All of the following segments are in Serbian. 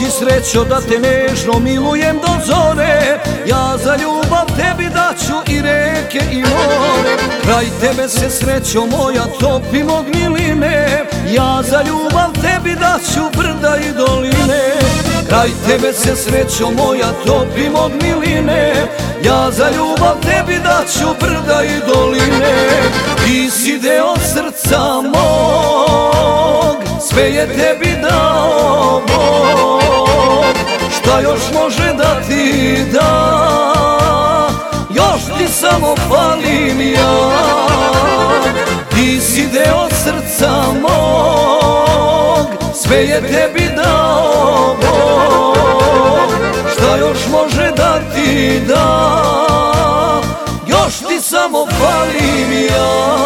srećo da te nežno milujem do zore, ja za ljubav tebi daću i reke i more. Kraj tebe se srećo moja topim od miline, ja za ljubav tebi daću brda i doline. Kraj tebe se srećo moja topim od miline, ja za ljubav tebi daću brda i doline. Ti si deo srca mog, sve je tebi dao Bog. Šta još može da ti da, još ti samo falim ja. Ti si deo srca mog, sve je tebi dao Bog. Šta još može da ti da, još ti samo falim ja.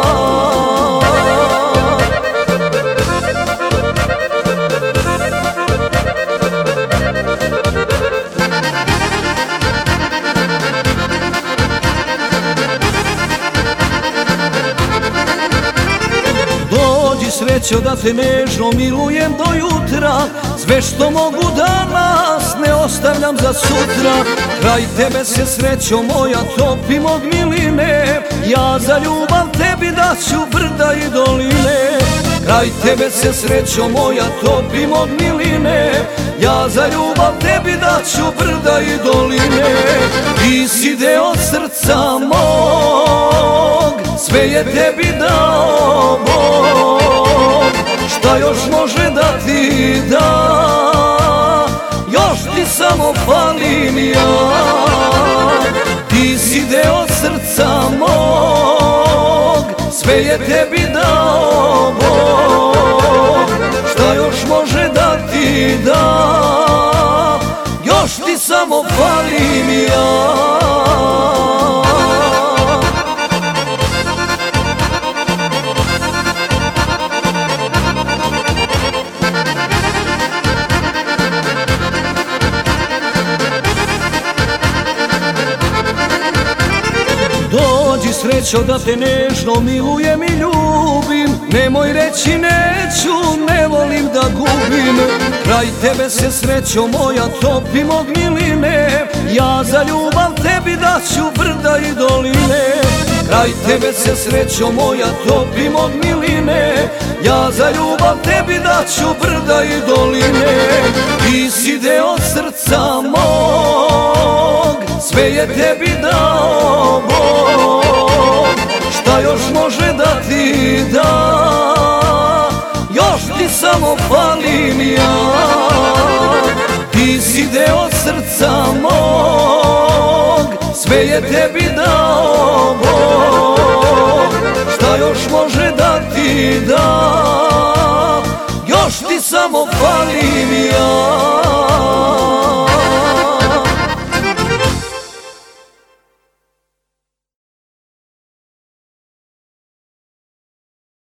Srećo da te nežno milujem do jutra, sve što mogu danas ne ostavljam za sutra. Kraj tebe se srećo moja topim od miline, ja za ljubav tebi daću brda i doline. Kraj tebe se srećo moja topim od miline, ja za ljubav tebi daću brda i doline. Ti si deo srca mog, sve je tebi dao Bog. Šta još može da ti da, još ti samo falim ja. Ti si deo srca mog, sve je tebi dao Bog. Šta još može da ti da, još ti samo falim ja. Dođi srećo da te nežno milujem i ljubim, nemoj reći neću, ne volim da gubim. Kraj tebe se srećo moja topim od miline, ja za ljubav tebi daću brda i doline. Kraj tebe se srećo moja topim od miline, ja za ljubav tebi daću brda i doline. Ti si deo srca mog, sve je tebi dao Bog. Šta još može da ti da, još ti samo falim ja. Ti si deo srca mog, sve je tebi dao Bog. Šta još može da ti da, još ti samo falim ja.